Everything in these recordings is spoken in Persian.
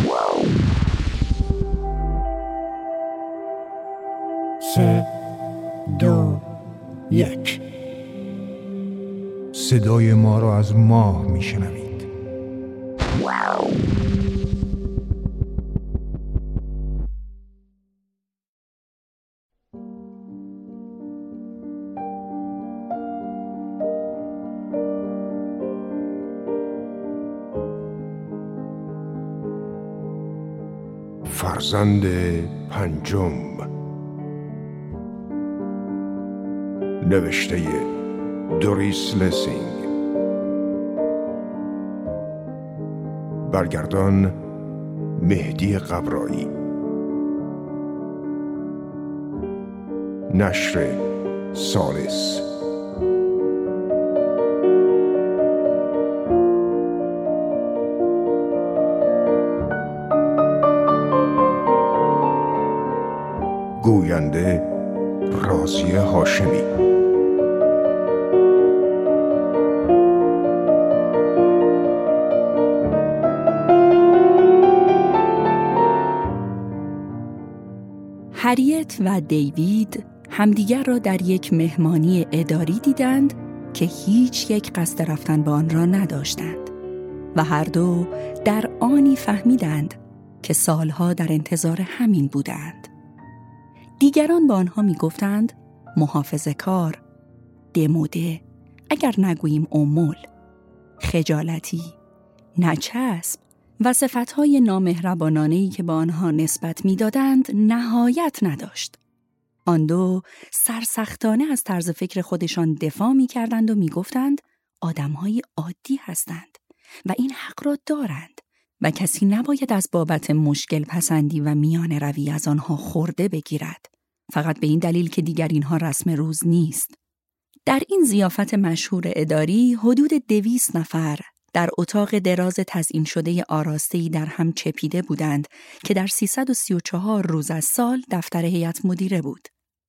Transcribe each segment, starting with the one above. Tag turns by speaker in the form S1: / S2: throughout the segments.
S1: 3 2 1. صدای ما را از ماه میشنوید.
S2: فرزند پنجم، نوشته دوریس لسینگ، برگردان مهدی قبرایی، نشر سالس. گوینده راضیه هاشمی.
S3: هریت و دیوید همدیگر را در یک مهمانی اداری دیدند که هیچ یک قصد رفتن به آن را نداشتند و هر دو در آنی فهمیدند که سالها در انتظار همین بودند. دیگران با آنها می گفتند محافظه‌کار، دموده، اگر نگوییم امول، خجالتی، نچسب و صفتهای نامهربانانه‌ای که با آنها نسبت می دادند نهایت نداشت. آن دو سرسختانه از طرز فکر خودشان دفاع می کردند و می گفتند آدم‌های عادی هستند و این حق را دارند و کسی نباید از بابت مشکل پسندی و میان روی از آنها خورده بگیرد، فقط به این دلیل که دیگر اینها رسم روز نیست. در این ضیافت مشهور اداری حدود 200 نفر در اتاق دراز تزیین شده آراسته‌ای در هم چپیده بودند که در 334 روز از سال دفتر هیئت مدیره بود.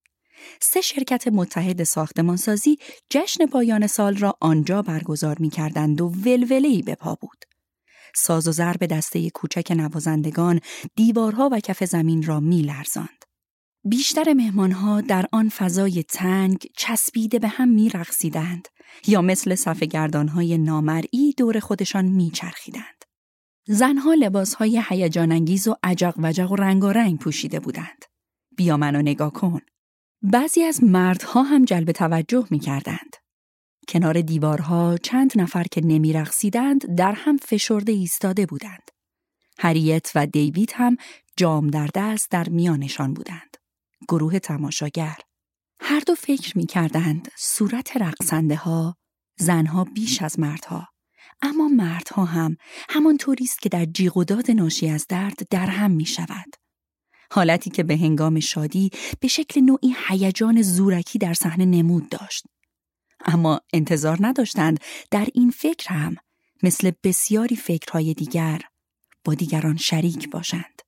S3: 3 شرکت متحد ساختمانسازی جشن پایان سال را آنجا برگزار می‌کردند و ولوله‌ای به پا بود. ساز و ضرب دسته کوچک نوازندگان دیوارها و کف زمین را می‌لرزاند. بیشتر مهمانها در آن فضای تنگ چسبیده به هم می‌رقصیدند یا مثل صف گردانهای نامرئی دور خودشان می‌چرخیدند. زنها لباسهای هیجان‌انگیز و عجق وجق و رنگارنگ پوشیده بودند. بیا منو نگاه کن. بعضی از مردها هم جلب توجه می‌کردند. کنار دیوارها چند نفر که نمی‌رقصیدند در هم فشرده ایستاده بودند. هریت و دیوید هم جام در دست در میانشان بودند. گروه تماشاگر. هر دو فکر می‌کردند صورت رقصنده‌ها زنها بیش از مردها، اما مردها هم همانطوری است که در جیغ و داد ناشی از درد در هم می‌شود. حالتی که به هنگام شادی به شکل نوعی هیجان زورکی در صحنه نمود داشت. اما انتظار نداشتند در این فکر هم مثل بسیاری فکرهای دیگر با دیگران شریک باشند.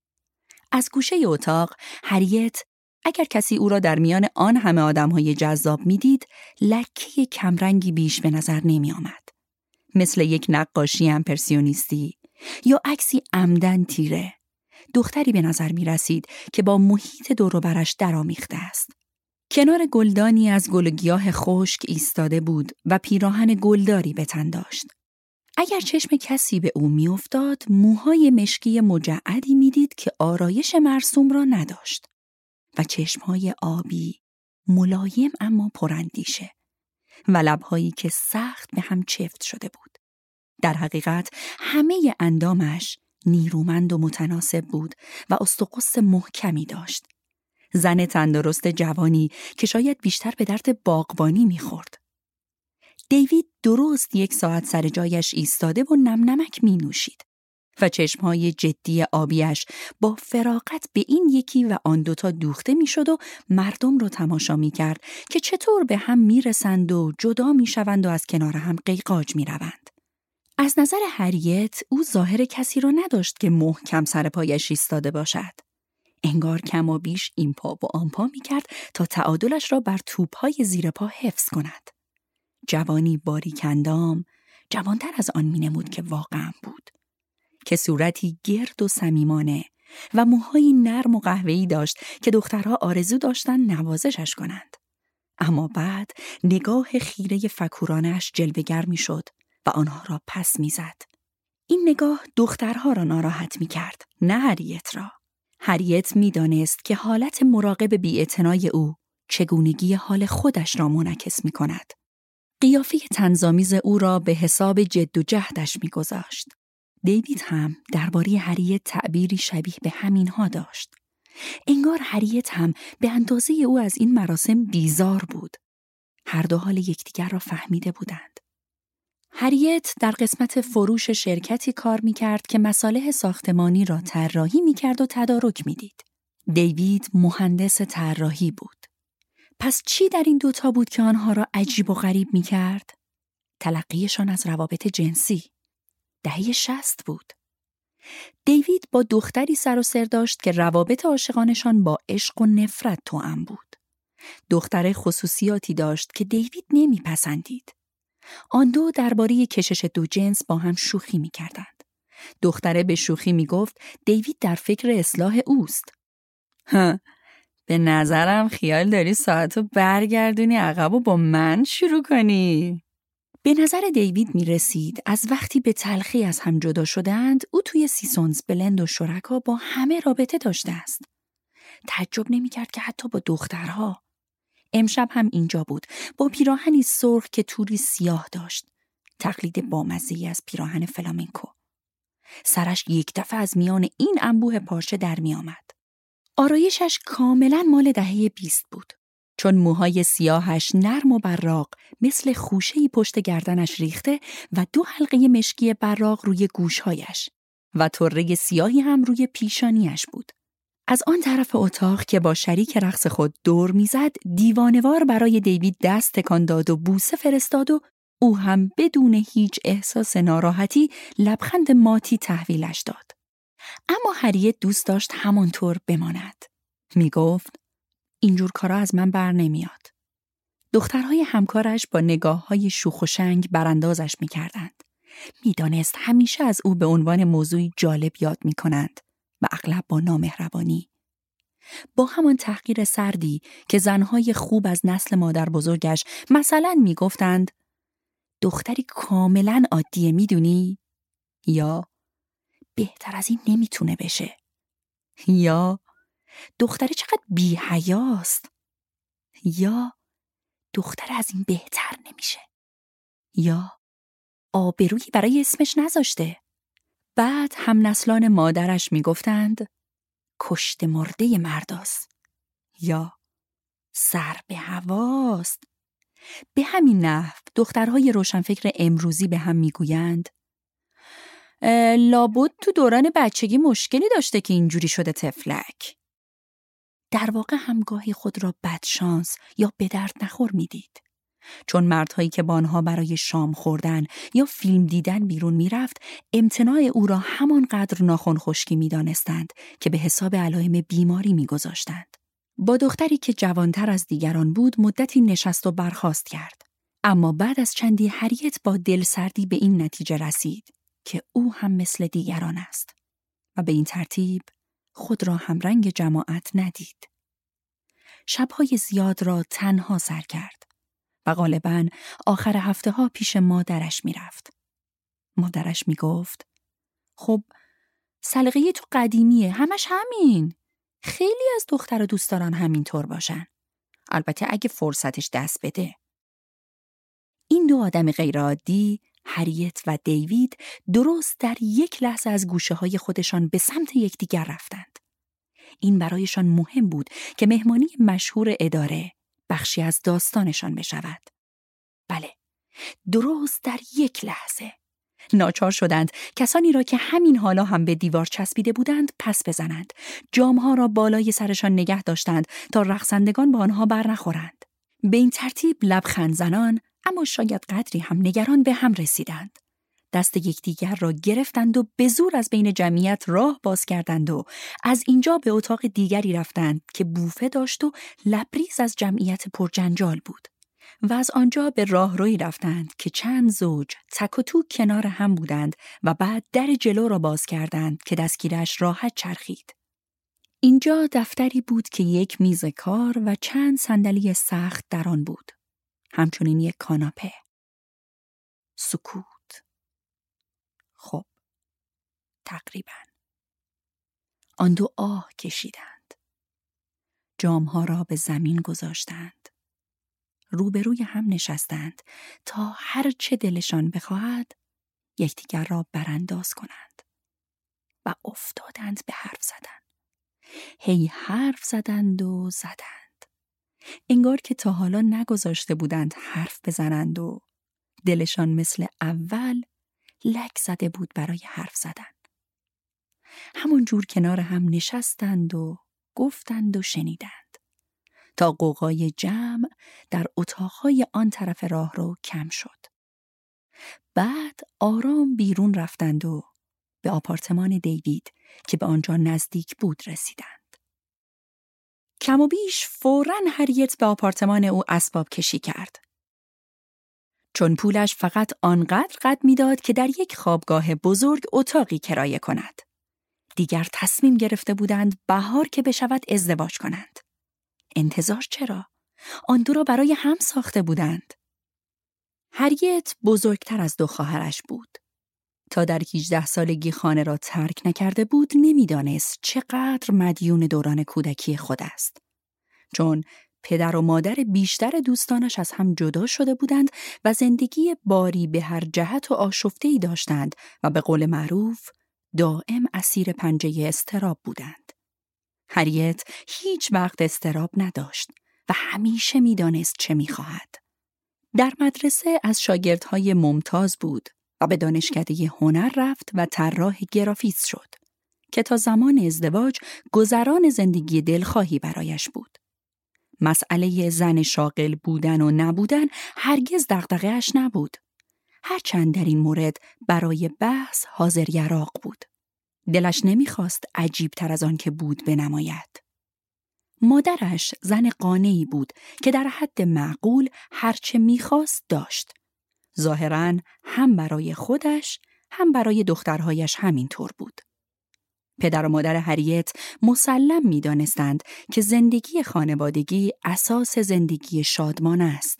S3: از گوشه اتاق هریت اگر کسی او را در میان آن همه آدم‌های جذاب می‌دید، لکه کمرنگی بیش به نظر نمی آمد. مثل یک نقاشی امپرسیونیستی یا عکسی عمدن تیره، دختری به نظر می رسید که با محیط دور و برش درآمیخته است. کنار گلدانی از گل و گیاه خشک ایستاده بود و پیراهن گلداری به تن داشت. اگر چشم کسی به او می افتاد، موهای مشکی مجعدی می دید که آرایش مرسوم را نداشت و چشمهای آبی، ملایم اما پراندیشه و لبهایی که سخت به هم چفت شده بود. در حقیقت همه اندامش نیرومند و متناسب بود و استقص محکمی داشت. زن تندرست جوانی که شاید بیشتر به درد باغبانی می‌خورد. دیوید درست 1 ساعت سر جایش ایستاده و نمنمک می‌نوشید و چشمهای جدی آبیش با فراغت به این یکی و آن دوتا دوخته می‌شد و مردم رو تماشا می‌کرد که چطور به هم می‌رسند و جدا می‌شوند و از کنار هم قیقاج می‌روند. از نظر هریت او ظاهر کسی را نداشت که محکم سر پایش ایستاده باشد. انگار کم و بیش این پا و آن پا می‌کرد تا تعادلش را بر توپ‌های زیر پا حفظ کند. جوانی باریک اندام، جوانتر از آن می‌نمود که واقعا بود. که صورتی گرد و صمیمانه و موهایی نرم و قهوه‌ای داشت که دخترها آرزو داشتن نوازشش کنند. اما بعد نگاه خیره فکورانش جلوه‌گر می‌شد و آنها را پس می‌زد. این نگاه دخترها را ناراحت می‌کرد، نه هریت را. هریت می‌دانست که حالت مراقب بی‌اعتنای او چگونگی حال خودش را منعکس می‌کند. قیافه طنزآمیز او را به حساب جد و جهدش می‌گذاشت. دیوید هم درباره هریت تعبیری شبیه به همینها داشت. انگار هریت هم به اندازه او از این مراسم بیزار بود. هر دو حال یکدیگر را فهمیده بودند. هریت در قسمت فروش شرکتی کار می‌کرد که مصالح ساختمانی را طراحی می‌کرد و تدارک می‌دید. دیوید مهندس طراحی بود. پس چی در این دوتا بود که آنها را عجیب و غریب می‌کرد؟ تلقیشان از روابط جنسی. دهه 60 بود. دیوید با دختری سر و سر داشت که روابط عاشقانشان با عشق و نفرت توأم بود. دختر خصوصیاتی داشت که دیوید نمیپسندید. آن دو درباره کشش دو جنس با هم شوخی میکردند. دختره به شوخی میگفت دیوید در فکر اصلاح اوست. به نظرم خیال داری ساعتو برگردونی عقب و با من شروع کنی. به نظر دیوید می رسید از وقتی به تلخی از هم جدا شدند او توی سیسونز بلند و شرکا با همه رابطه داشته است. تعجب نمی کرد که حتی با دخترها. امشب هم اینجا بود با پیراهنی سرخ که توری سیاه داشت. تقلید بامزه‌ای از پیراهن فلامنکو. سرش یک دفعه از میان این انبوه پارچه در می آمد. آرایشش کاملا مال دهه 20 بود. چون موهای سیاهش نرم و براق مثل خوشه‌ای پشت گردنش ریخته و 2 حلقه مشکی براق روی گوشهایش و طره سیاهی هم روی پیشانیش بود. از آن طرف اتاق که با شریک رقص خود دور میزد دیوانوار برای دیوید دست تکان داد و بوسه فرستاد و او هم بدون هیچ احساس ناراحتی لبخند ماتی تحویلش داد. اما هریت دوست داشت همانطور بماند. میگفت اینجور کارا از من بر نمیاد. دخترهای همکارش با نگاه‌های شوخ و شنگ براندازش می‌کردند. می‌دانست همیشه از او به عنوان موضوعی جالب یاد می‌کنند و اغلب با نامهربانی. با همان تحقیر سردی که زنهای خوب از نسل مادر بزرگش مثلا می‌گفتند دختری کاملاً عادیه می‌دونی؟ یا بهتر از این نمی‌تونه بشه. یا دختری چقدر بی‌حیاست. یا دختر از این بهتر نمیشه. یا آبرویی برای اسمش نذاشته. بعد هم نسلان مادرش میگفتند کشته مرده مرداست. یا سر به هواست. به همین نحو دخترهای روشنفکر امروزی به هم میگویند لابد تو دوران بچگی مشکلی داشته که اینجوری شده تفلک. در واقع هم گاهی خود را بدشانس یا به درد نخور میدید. چون مردهایی که با آنها برای شام خوردن یا فیلم دیدن بیرون میرفت امتناع او را همانقدر ناخن خشکی میدانستند که به حساب علائم بیماری میگذاشتند. با دختری که جوانتر از دیگران بود مدتی نشست و برخاست کرد. اما بعد از چندی هریت با دلسردی به این نتیجه رسید که او هم مثل دیگران است و به این ترتیب خود را همرنگ جماعت ندید. شب‌های زیاد را تنها سر کرد و غالباً آخر هفته‌ها پیش مادرش می‌رفت. مادرش می‌گفت خب سلیقه تو قدیمیه، همش همین. خیلی از دختر و دوستداران همینطور باشن. البته اگه فرصتش دست بده. این دو آدم غیرعادی، هریت و دیوید، درست در یک لحظه از گوشه‌های خودشان به سمت یکدیگر رفتند. این برایشان مهم بود که مهمانی مشهور اداره بخشی از داستانشان بشود. بله، درست در یک لحظه. ناچار شدند کسانی را که همین حالا هم به دیوار چسبیده بودند پس بزنند. جامها را بالای سرشان نگه داشتند تا رقصندگان با آنها بر نخورند. به این ترتیب لبخند زنان اما شاید قدری هم نگران به هم رسیدند. دست یکدیگر را گرفتند و به زور از بین جمعیت راه باز کردند و از اینجا به اتاق دیگری رفتند که بوفه داشت و لبریز از جمعیت پرجنجال بود. و از آنجا به راهروی رفتند که چند زوج تک و توک کنار هم بودند و بعد در جلو را باز کردند که دستگیرش راحت چرخید. اینجا دفتری بود که یک میز کار و چند صندلی سخت در آن بود. همچنین یک کاناپه. سکوت. خب، تقریباً. آن دو آه کشیدند. جامها را به زمین گذاشتند. روبروی هم نشستند تا هر چه دلشان بخواهد یکدیگر را برانداز کنند و افتادند به حرف زدن. هی حرف زدند و زدند. انگار که تا حالا نگذاشته بودند حرف بزنند و دلشان مثل اول لک زده بود برای حرف زدن. همون جور کنار هم نشستند و گفتند و شنیدند تا غوغای جمع در اتاقهای آن طرف راه رو کم شد. بعد آرام بیرون رفتند و به آپارتمان دیوید که به آنجا نزدیک بود رسیدند. کم و بیش فوراً هریت به آپارتمان او اسباب کشی کرد. چون پولش فقط آنقدر قد می‌داد که در یک خوابگاه بزرگ اتاقی کرایه کند. دیگر تصمیم گرفته بودند بهار که بشود ازدواج کنند. انتظار چرا؟ آن دو را برای هم ساخته بودند. هریت بزرگتر از دو خواهرش بود. تا در 18 سالگی خانه را ترک نکرده بود نمیدانست چقدر مدیون دوران کودکی خود است. چون پدر و مادر بیشتر دوستانش از هم جدا شده بودند و زندگی باری به هر جهت و آشفته‌ای داشتند و به قول معروف دائم اسیر پنجه اضطراب بودند. هریت هیچ وقت اضطراب نداشت و همیشه میدانست چه میخواهد. در مدرسه از شاگردهای ممتاز بود و به دانشکده هنر رفت و طراح گرافیک شد که تا زمان ازدواج گذران زندگی دلخواهی برایش بود. مسئله زن شاغل بودن و نبودن هرگز دغدغه‌اش نبود. هرچند در این مورد برای بحث حاضر یراق بود. دلش نمیخواست عجیب‌تر از آن که بود بنماید. مادرش زن قانعی بود که در حد معقول هرچه میخواست داشت. ظاهراً هم برای خودش هم برای دخترهایش همینطور بود. پدر و مادر هریت مسلم می‌دانستند که زندگی خانوادگی اساس زندگی شادمان است.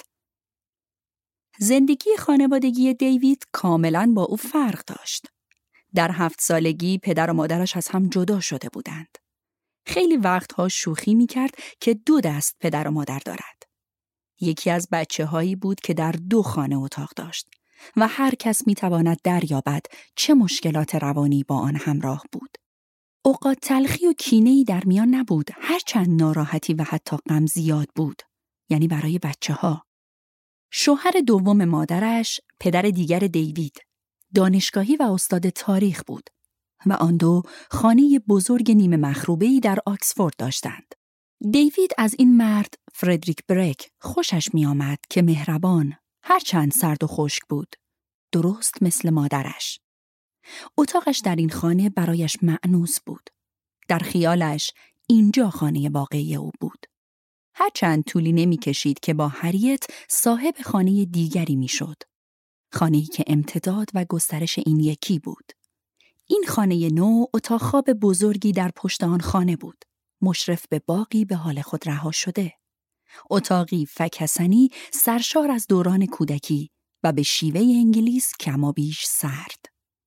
S3: زندگی خانوادگی دیوید کاملاً با او فرق داشت. در 7 سالگی پدر و مادرش از هم جدا شده بودند. خیلی وقتها شوخی می‌کرد که 2 دست پدر و مادر دارد. یکی از بچه‌هایی بود که در 2 خانه اتاق داشت و هر کس می‌تواند دریابد چه مشکلات روانی با آن همراه بود. اوقات تلخی و کینه‌ای در میان نبود، هرچند ناراحتی و حتی غم زیاد بود، یعنی برای بچه‌ها. شوهر دوم مادرش، پدر دیگر دیوید، دانشگاهی و استاد تاریخ بود و آن دو خانه بزرگ نیمه مخروبه‌ای در آکسفورد داشتند. دیوید از این مرد، فردریک برک، خوشش می آمد که مهربان، هرچند سرد و خشک بود، درست مثل مادرش. اتاقش در این خانه برایش مأنوس بود. در خیالش اینجا خانه واقعی او بود. هرچند طولی نمی کشید که با هریت صاحب خانه دیگری می شد. خانه‌ای که امتداد و گسترش این یکی بود. این خانه نو اتاق خواب بزرگی در پشت آن خانه بود. مشرف به باغی به حال خود رها شده. اتاقی فکه‌حسنی سرشار از دوران کودکی و به شیوه انگلیس کمابیش سرد.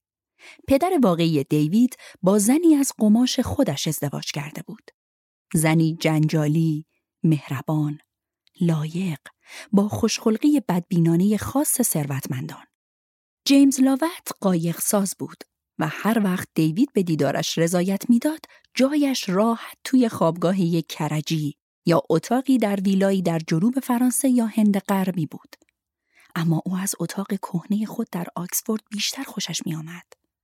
S3: پدر واقعی دیوید با زنی از قماش خودش ازدواج کرده بود. زنی جنجالی، مهربان، لایق، با خوشخلقی بدبینانه خاص ثروتمندان. جیمز لاوت قایق ساز بود و هر وقت دیوید به دیدارش رضایت میداد، جایش راحت توی خوابگاه یک کرجی یا اتاقی در ویلایی در جنوب فرانسه یا هند غربی بود. اما او از اتاق کهنه خود در آکسفورد بیشتر خوشش می آمد.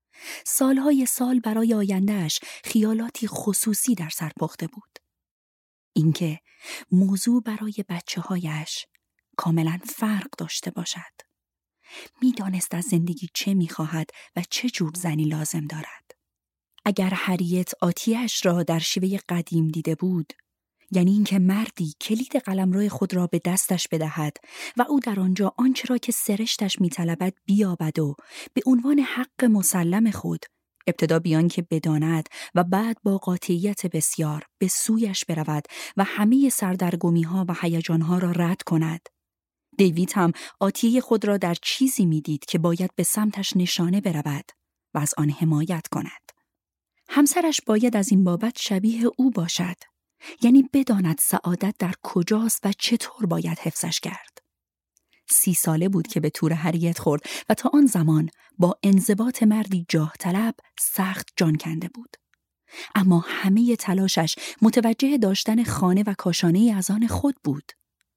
S3: سالهای سال برای آیندهش خیالاتی خصوصی در سر پخته بود. اینکه موضوع برای بچه‌هایش کاملا فرق داشته باشد. می‌دانست از زندگی چه می‌خواهد و چه جور زنی لازم دارد. اگر هریت آتیش را در شیوه قدیم دیده بود یعنی اینکه مردی کلید قلمرو خود را به دستش بدهد و او در آنجا آنچه را که سرشتش می‌طلبد بیابد و به عنوان حق مسلم خود ابتدا بیان که بداند و بعد با قاطعیت بسیار به سویش برود و همه سردرگمی‌ها و هیجان‌ها را رد کند. دیوید هم آتیه خود را در چیزی می‌دید که باید به سمتش نشانه برود و از آن حمایت کند. همسرش باید از این بابت شبیه او باشد، یعنی بداند سعادت در کجاست و چطور باید حفظش کرد. 30 ساله بود که به تور هریت خورد و تا آن زمان با انضباط مردی جاه طلب سخت جان کنده بود. اما همه تلاشش متوجه داشتن خانه و کاشانه از آن خود بود.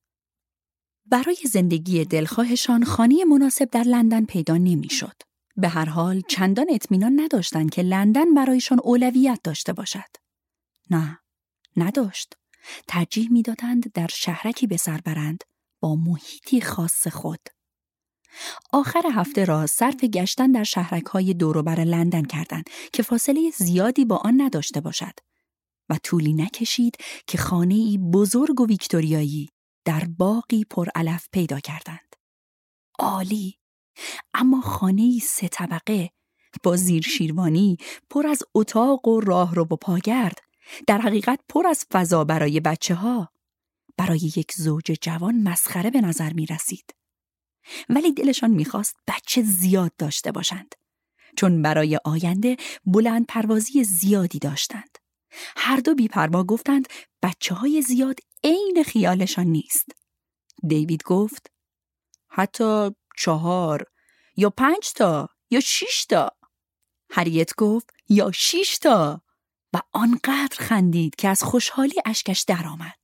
S3: برای زندگی دلخواهشان خانه مناسب در لندن پیدا نمی‌شد. به هر حال چندان اطمینان نداشتند که لندن برایشان اولویت داشته باشد. نه، نداشت. ترجیح می‌دادند در شهرکی به سر برند با محیطی خاص خود. آخر هفته را صرف گشتن در شهرک‌های دور و بر لندن کردند که فاصله زیادی با آن نداشته باشد و طولی نکشید که خانه‌ای بزرگ و ویکتوریایی در باغی پرعلف پیدا کردند. عالی! اما خانه‌ای 3 طبقه با زیر شیروانی پر از اتاق و راهرو و پاگرد، در حقیقت پر از فضا برای بچه‌ها، برای یک زوج جوان مسخره به نظر می رسید. ولی دلشان می خواست بچه زیاد داشته باشند، چون برای آینده بلند پروازی زیادی داشتند. هر دو بی‌پروا گفتند بچه‌های زیاد عین خیالشان نیست. دیوید گفت حتی 4 یا 5 تا یا 6 تا. هریت گفت یا 6 تا و آنقدر خندید که از خوشحالی اشکش درآمد.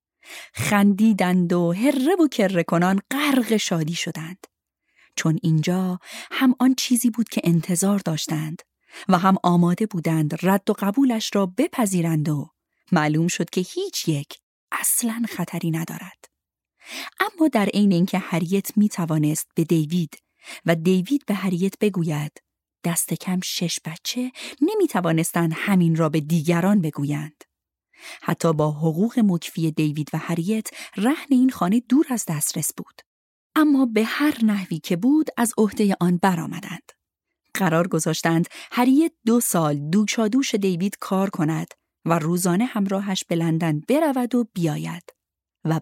S3: خندیدند و هره و کره کنان غرق شادی شدند، چون اینجا هم آن چیزی بود که انتظار داشتند و هم آماده بودند رد و قبولش را بپذیرند و معلوم شد که هیچ یک اصلاً خطری ندارد. اما در عین اینکه هریت می توانست به دیوید و دیوید به هریت بگوید دست کم 6 بچه، نمی توانستند همین را به دیگران بگویند. حتی با حقوق مکفی دیوید و هریت رهن این خانه دور از دسترس بود. اما به هر نحوی که بود از عهده آن برآمدند. قرار گذاشتند هریت 2 سال دوشادوش دیوید کار کند و روزانه همراهش به لندن برود و بیاید. و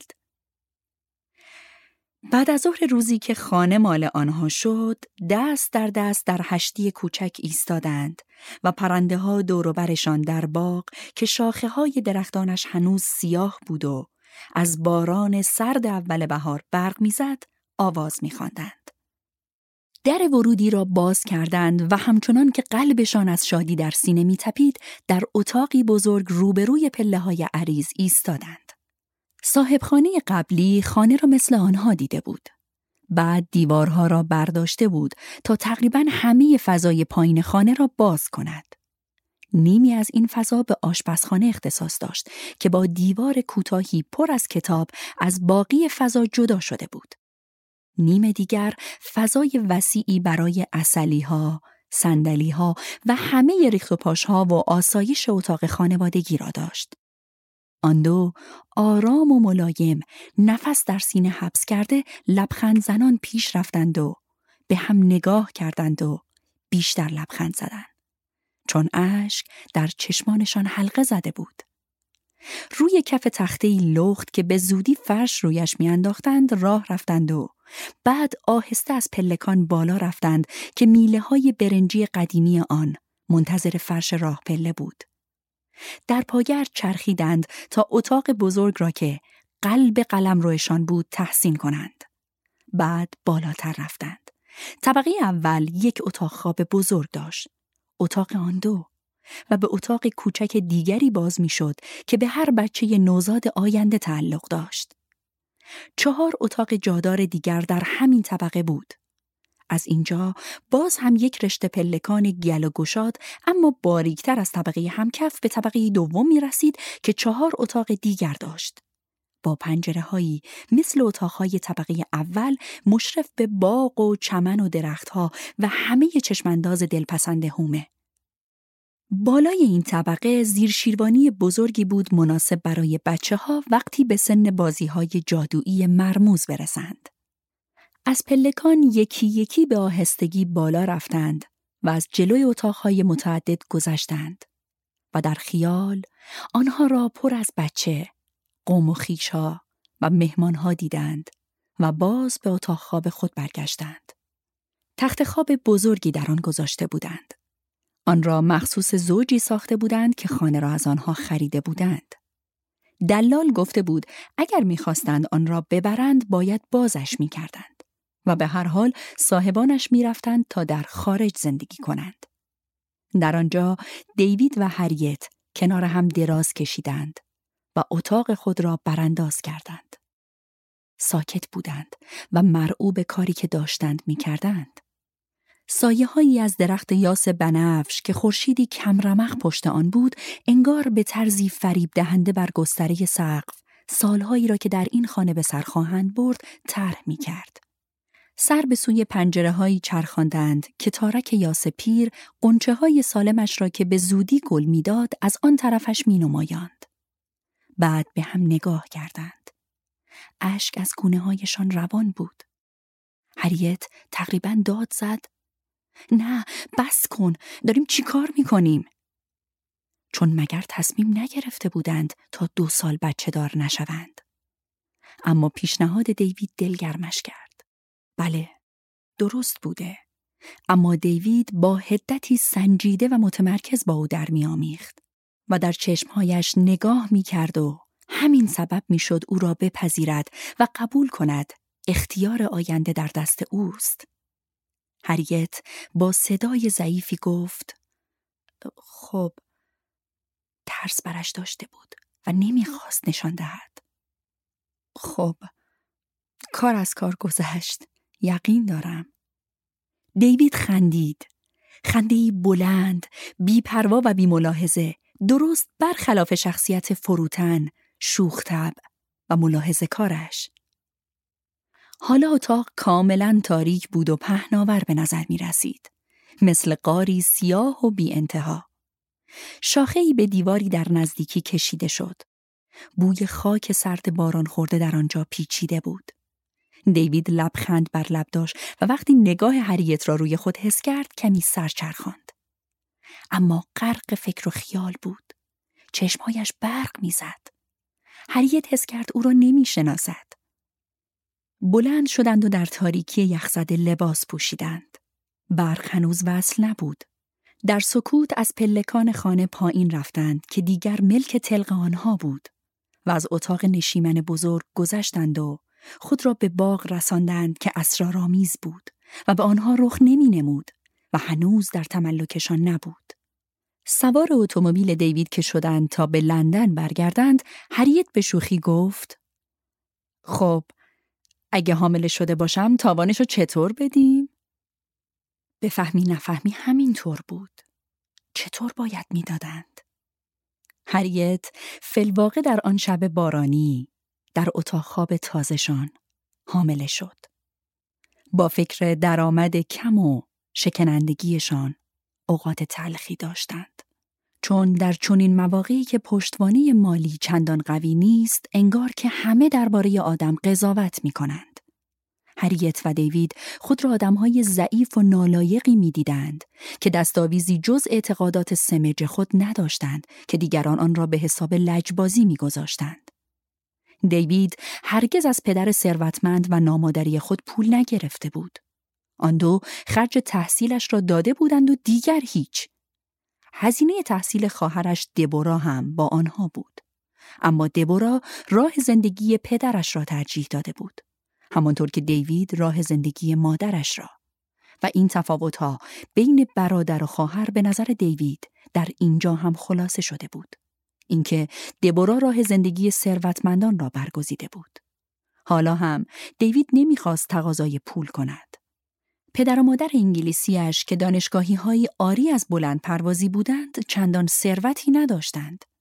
S3: بعد از ظهر روزی که خانه مال آنها شد، دست در دست در هشتی کوچک ایستادند و پرنده ها دور و برشان در باغ که شاخه های درختانش هنوز سیاه بود و از باران سرد اول بهار برق میزد، آواز می‌خواندند. در ورودی را باز کردند و همچنان که قلبشان از شادی در سینه می‌تپید، در اتاقی بزرگ روبروی پله‌های عریض ایستادند. صاحب خانه قبلی خانه را مثل آنها دیده بود. بعد دیوارها را برداشته بود تا تقریباً همه فضای پایین خانه را باز کند. نیمی از این فضا به آشپزخانه اختصاص داشت که با دیوار کوتاهی پر از کتاب از باقی فضا جدا شده بود. نیم دیگر فضای وسیعی برای عسلی‌ها، صندلی‌ها و همه ریخت و پاش‌ها و آسایش اتاق خانوادگی را داشت. آن دو آرام و ملایم نفس در سینه حبس کرده لبخند زنان پیش رفتند و به هم نگاه کردند و بیشتر لبخند زدند، چون اشک در چشمانشان حلقه زده بود. روی کف تخته‌ای لخت که به زودی فرش رویش میانداختند راه رفتند و بعد آهسته از پلکان بالا رفتند که میله‌های برنجی قدیمی آن منتظر فرش راه پله بود. در پاگرد چرخیدند تا اتاق بزرگ را که قلب قلمروشان بود تحسین کنند. بعد بالاتر رفتند. طبقه اول یک اتاق خواب بزرگ داشت، اتاق آن دو، و به اتاق کوچک دیگری باز می شد که به هر بچه نوزاد آینده تعلق داشت. 4 اتاق جادار دیگر در همین طبقه بود. از اینجا باز هم یک رشته پلکان گل و گشاد اما باریکتر از طبقه همکف به طبقه دوم می رسید که 4 اتاق دیگر داشت، با پنجره‌هایی مثل اتاقهای طبقه اول مشرف به باغ و چمن و درختها و همه چشمانداز دلپسند هومه. بالای این طبقه زیرشیروانی بزرگی بود مناسب برای بچه‌ها وقتی به سن بازی‌های جادویی مرموز برسند. از پلکان یکی یکی به آهستگی بالا رفتند و از جلوی اتاق‌های متعدد گذشتند و در خیال آنها را پر از بچه، قوم و خویش‌ها و مهمان‌ها دیدند و باز به اتاق خواب خود برگشتند. تخت خواب بزرگی در آن گذاشته بودند. آن را مخصوص زوجی ساخته بودند که خانه را از آنها خریده بودند. دلال گفته بود اگر می‌خواستند آن را ببرند باید بازش می‌کردند و به هر حال صاحبانش می‌رفتند تا در خارج زندگی کنند. در آنجا دیوید و هریت کنار هم دراز کشیدند و اتاق خود را برانداز کردند. ساکت بودند و مرعوب کاری که داشتند می‌کردند. سایه‌هایی از درخت یاس بنفش که خورشیدی کمرمق پشت آن بود، انگار به طرزی فریب دهنده بر گستره سقف، سالهایی را که در این خانه به سر خواهند برد، طرح می‌کرد. سر به سوی پنجره‌هایی چرخاندند که تارک یاس پیر غنچه‌های سالمش را که به زودی گل می‌داد از آن طرفش می‌نمایاند. بعد به هم نگاه کردند. اشک از گونه‌هایشان روان بود. هریت تقریباً داد زد: نه، بس کن، داریم چی کار میکنیم؟ چون مگر تصمیم نگرفته بودند تا 2 سال بچه دار نشوند. اما پیشنهاد دیوید دلگرمش کرد. بله، درست بوده. اما دیوید با حدتی سنجیده و متمرکز با او در می‌آمیخت و در چشمهایش نگاه می‌کرد و همین سبب می‌شد او را بپذیرد و قبول کند اختیار آینده در دست اوست. هریت با صدای ضعیفی گفت: خب. ترس برش داشته بود و نمیخواست نشان دهد. خب، کار از کار گذشت، یقین دارم. دیوید خندید. خنده‌ای بلند، بی‌پروا و بی‌ملاحظه، درست برخلاف شخصیت فروتن، شوخ‌طبع و ملاحظه کارش. حالا اتاق کاملاً تاریک بود و پهناور به نظر می رسید. مثل غاری سیاه و بی انتها. شاخه‌ای به دیواری در نزدیکی کشیده شد. بوی خاک سرد باران خورده در آنجا پیچیده بود. دیوید لبخند بر لب داشت و وقتی نگاه هریت را روی خود حس کرد کمی سر چرخاند. اما غرق فکر و خیال بود. چشمهایش برق می زد. هریت حس کرد او را نمی شناسد. بلند شدند و در تاریکی یخزده لباس پوشیدند. برق هنوز وصل نبود. در سکوت از پلکان خانه پایین رفتند که دیگر ملک طلق آنها بود و از اتاق نشیمن بزرگ گذشتند و خود را به باغ رساندند که اسرارآمیز بود و به آنها رخ نمی نمود و هنوز در تملکشان نبود. سوار اتومبیل دیوید که شدند تا به لندن برگردند، هریت به شوخی گفت: خب، اگه حامله شده باشم تاوانشو چطور بدیم؟ بفهمی نفهمی همینطور بود. چطور باید میدادند؟ هریت فی‌الواقع در آن شب بارانی در اتاق خواب تازه‌شان حامله شد. با فکر درآمد کم و شکنندگیشان اوقات تلخی داشتند. چون در چنین مواقعی که پشتوانه مالی چندان قوی نیست، انگار که همه درباره آدم قضاوت می‌کنند. هریت و دیوید خود را آدم‌های ضعیف و نالایقی می‌دیدند که دستاویزی جز اعتقادات سمج خود نداشتند که دیگران آن را به حساب لجبازی می‌گذاشتند. دیوید هرگز از پدر ثروتمند و نامادری خود پول نگرفته بود. آن دو خرج تحصیلش را داده بودند و دیگر هیچ. هزینه تحصیل خواهرش دبورا هم با آنها بود. اما دبورا راه زندگی پدرش را ترجیح داده بود، همانطور که دیوید راه زندگی مادرش را. و این تفاوت‌ها بین برادر و خواهر به نظر دیوید در اینجا هم خلاصه شده بود. اینکه دبورا راه زندگی ثروتمندان را برگزیده بود. حالا هم دیوید نمیخواست تقاضای پول کند. پدر و مادر انگلیسیش که دانشگاهی‌های عاری از بلند پروازی بودند، چندان ثروتی نداشتند.